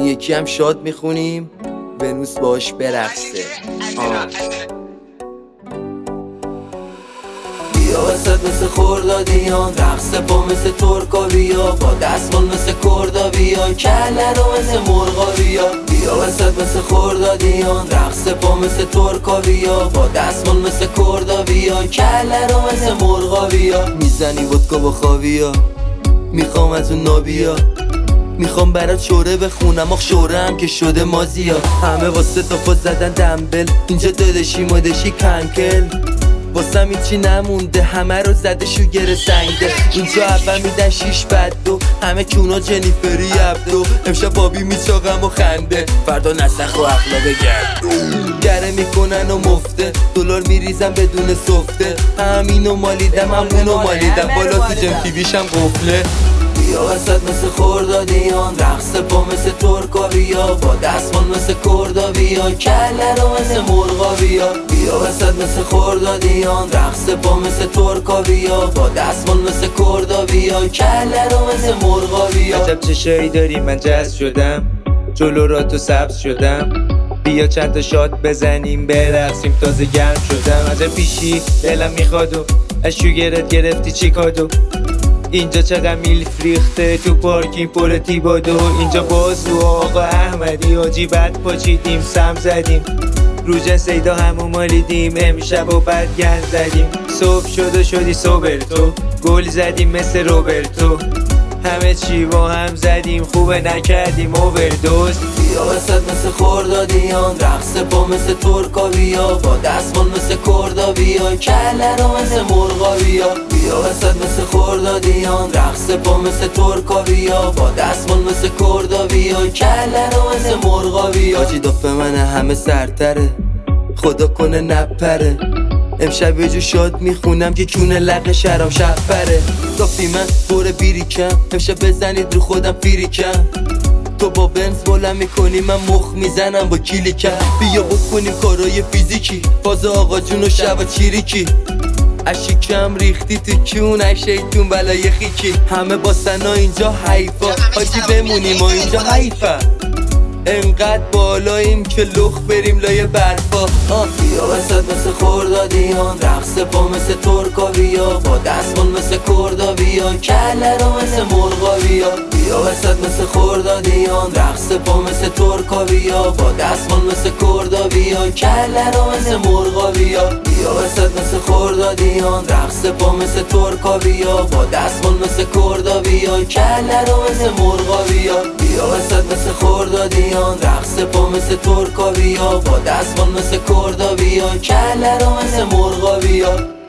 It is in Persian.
یکی هم شاد میخونیم ونوس باش برقصه. بیا وسط مثل خوردادیان، رقص پا مثل ترکا بیا، با دستمال مثل کردا بیا، کله رو مثل مرغا بیا. بیا وسط مثل خوردادیان، رقص پا مثل ترکا بیا، با دستمال مثل کردا بیا، کله رو مثل مرغا بیا. میزنی ودکا با خاویا، میخوام از اون نابیا، میخوام برات شوره بخونم، آخ شوره هم که شده مازیا. همه واسه تا خود زدن دنبل، اینجا دادشی مادشی کنکل، واسم هیچی نمونده، همه رو زده شوگر سنگده. اینجا اول میدن شیش بدو، همه چونا جنیفری عبدو، امشب بابی میچاقم و خنده، فردا نسخ و اخلاق گره میکنن و مفته، دلار میریزم بدون سفته، همینو مالیدم همونو مالیدم، بالا تو جم تیویشم قفله. بیا وسط مثل خوردادیان، رقص پا مثل ترکا بیا، با دستمال مثل کردا بیا، کله رو مثل مرغا بیا. بیا وسط مثل خوردادیان، رقص پا مثل ترکا بیا، با دستمال مثل کردا بیا، کله رو مثل مرغا بیا. عجب چشایی داری من جذب شدم، جلو را تو سبز شدم، بیا چند تا شات بزنیم برقصیم تازه گرم شدم. عجب پیشی دلم میخواد و از شوگرت گرفتی چی کادو، اینجا چقدر میلف ریخته تو پارکینگ پر تیبادو، اینجا بازو آقا احمدی حاجی بد پاچیدیم سم زدیم، روژن سیدا همو مالیدیم، امشب و بعد گند زدیم، صبح شد و شدی سوبرتو، گل زدیم مثل روبرتو، همه چی با هم زدیم خوبه نکردیم اووردوز. بیا وسط مثل خوردادیان، رقص پا مثل ترکا بیا، با دستمال مثل کردا بیا، کله رو مثل مرغا بیا. بیا وسط مثل خوردادیان، رقص پا مثل ترکا بیا، با دستمال مثل کردا بیا، کله رو مثل مرغا بیا. حاجی دفعه من همه سرتره، خدا کنه نپره، امشب یه جو شاد میخونم که کونه لق شرام شفره. صافی من بره بیریکم، امشب بزنید رو خودم فیریکم، تو با بنز بلند میکنی من مخ میزنم با کلیکم. بیا بکنیم کارای فیزیکی، فاز آقا جون و شبا چیریکی، اشیکم ریختی تو کون شیطون بلای خیکی، همه با سنا اینجا حیفا، حاجی بمونیم و اینجا حیفا، انقدر بالاییم که لخ بریم لای برفا. بیا وسط مثل خوردادیان، رقص پا مثل ترکا بیا، با دستمال مثل کردا بیا، کله رو مثل مرغا بیا. بیا وسط مثل خوردادیان، رقص پا مثل ترکا بیا، با دستمال مثل کردا بیا، کله رو مثل مرغا بیا. بیا وسط مثل خوردادیان، رقص پا مثل ترکا بیا، با دستمال مثل کردا بیا، کله رو مثل مرغا بیا. بیا وسط مثل خوردادیان، رقص پا مثل ترکا بیا، با دستمال مثل کردا بیا، کله رو مثل مرغا بیا.